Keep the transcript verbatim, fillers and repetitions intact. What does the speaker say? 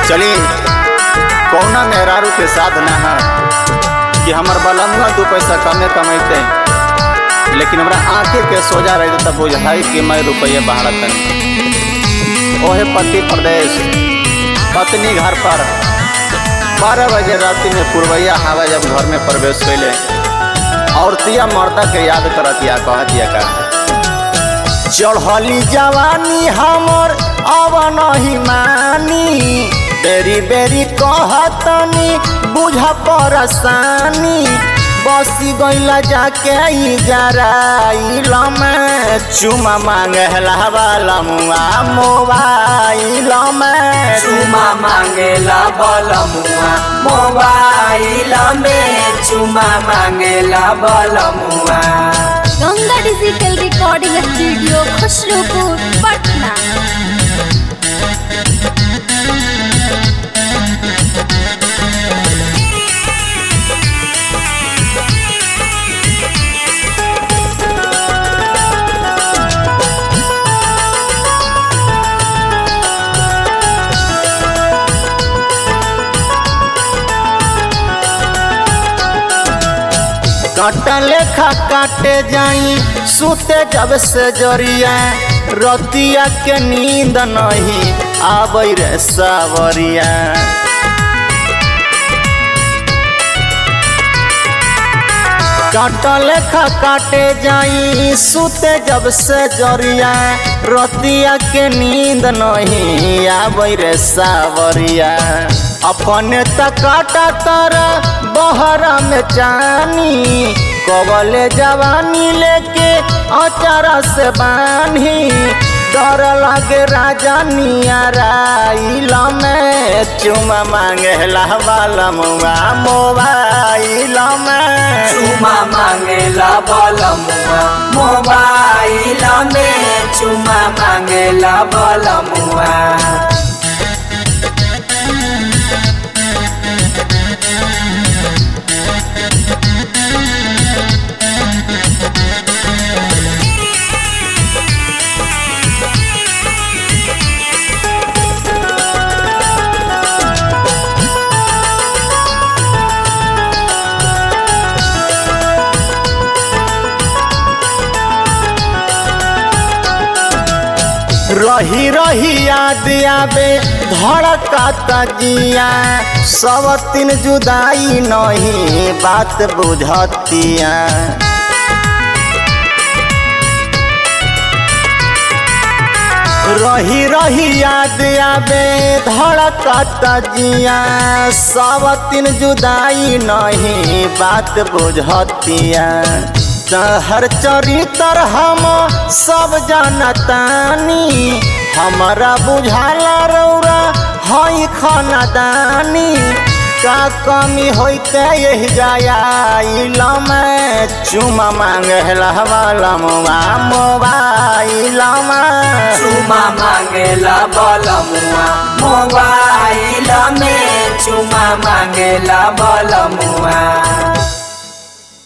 चली कौना मेहरारू के साथ न है कि हमार बलंगा दो पैसा कमे कमाते, लेकिन हमारा आंखें के सोजा रहे तब बुझाई कि मैं रुपये बढ़त ओहे पति प्रदेश पत्नी घर पर बारह बजे राति में पुरवैया हवा जब घर में प्रवेश कैले औरतिया मर्दा के याद करतिया कहतिया का चढ़ली जवानी हमर अब नहीं मानी, बेरी बेरी कहतनी बुझ परेशानी, बसी गईला जाके जराइल में चुमा मांगे वाला मुआ मोबाइल में चुमा मांगेला बलमुआ मोबाइल में चुमा मांगेला बलमुआ। Ganga digital recording studio Khusrupur Patna. काटा लेखा काटे जाई सुते जब से जरिया, रतिया के नींद नहीं आवे रे सावरिया। काटा लेखा काटे जाई सुते जब से जरिया, रतिया के नींद नहीं आवे रे सावरिया। अपने तकाटा तर बहरा में चानी, कवले जवानी लेके अचारा से बानी, डर लागे राजा नियराइल में चुमा मांगे वाला मुआ मोबाइल में चुमा मांगेला बलमुआ मोबाइल में चुमा मांगेला बलमुआ। रही रही याद आवे धड़का जिया, सब तीन जुदाई नहीं बात बुझतिया। रही रही याद आवे धड़का जिया, सब तीन जुदाई नहीं बात बुझतिया। हर चरित्र हम सब जानतानी, हमारा बुझाला रौरा हई खानदानी, का कमी होते यही जाइल में चुमा मांगे वाला मुआ मोबाइल में चुमा मांगेला बलमुआ मोबाइल में चुमा मांगेला बलमुआ।